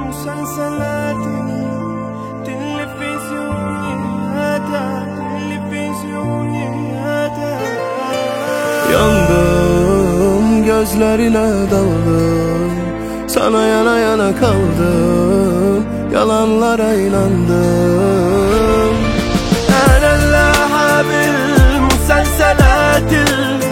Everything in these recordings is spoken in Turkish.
مسلسلاتي تلفزيونياتها Yandım, gözlerine daldım, sana yana yana kaldım, yalanlara inandım. أنا اللعب المسلسلات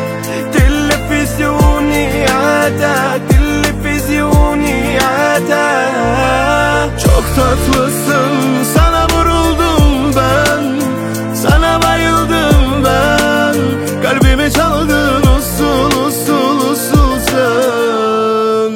تلفزيونياتها Çok tatlısın, sana vuruldum ben, sana bayıldım ben, kalbimi çaldın usul usul usul sen.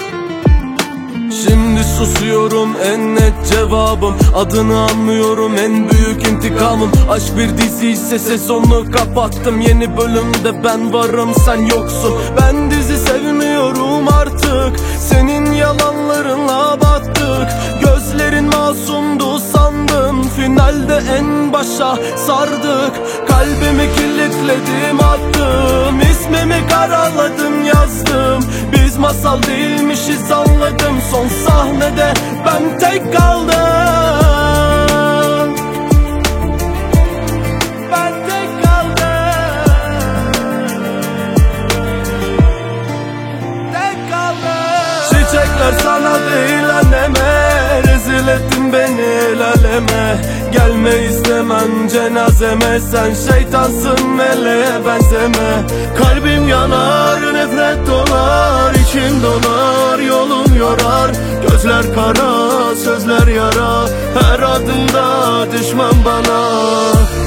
Şimdi susuyorum, en net cevabım, adını anlıyorum, en büyük intikamım. Aşk bir dizi ise sezonu kapattım, yeni bölümde ben varım sen yoksun. Ben dizi sevmiyorum artık, senin yalanlarınla battık. Gözlerin masumdu sandım, finalde en başa sardık. Kalbimi kilitledim attım, ismimi karaladım yazdım. Biz masal değilmişiz anladım, son sahnede ben tek kaldım. Ben tek kaldım. Tek kaldım. Çiçekler sana değil anneme, rezil ettin beni el aleme. Gelme istemem cenazeme, sen şeytansın meleğe benzeme. Kalbim yanar, nefret dolar, içim donar, yolum yorar. Gözler kara, sözler yara, her adımda düşman bana.